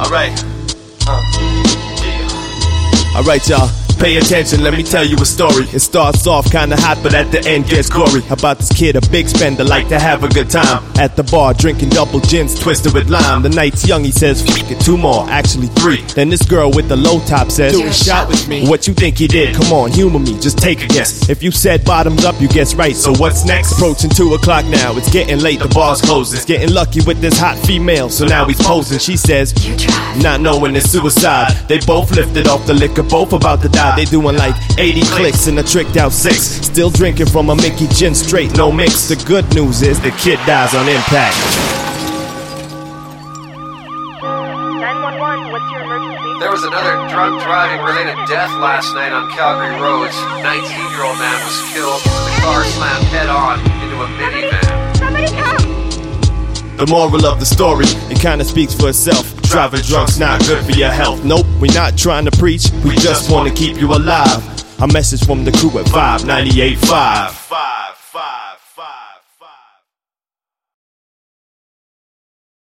Alright. Alright, y'all. Pay attention, let me tell you a story. It starts off kinda hot, but at the end gets gory. About this kid, a big spender, like to have a good time. At the bar, drinking double gins, twisted with lime. The night's young, he says, fuck it, 2 more, actually 3. Then this girl with the low top says, do a shot with me. What you think he did? Come on, humor me, just take a guess. If you said bottoms up, you guess right, so what's next? Approaching 2 o'clock now, it's getting late, the bar's closing. It's getting lucky with this hot female, so now he's posing. She says, not knowing it's suicide. They both lifted off the liquor, both about to die. They doing like 80 clicks and a tricked out 6. Still drinking from a Mickey gin straight, no mix. The good news is the kid dies on impact. 911, what's your emergency? There was another drunk driving related death last night on Calgary roads. 19-year-old man was killed when the car slammed head on into a minivan. Somebody come! The moral of the story, it kinda speaks for itself. Driving drunk's not good for your health. Nope, we're not trying to preach, we just wanna keep you alive. A message from the crew at 598.5.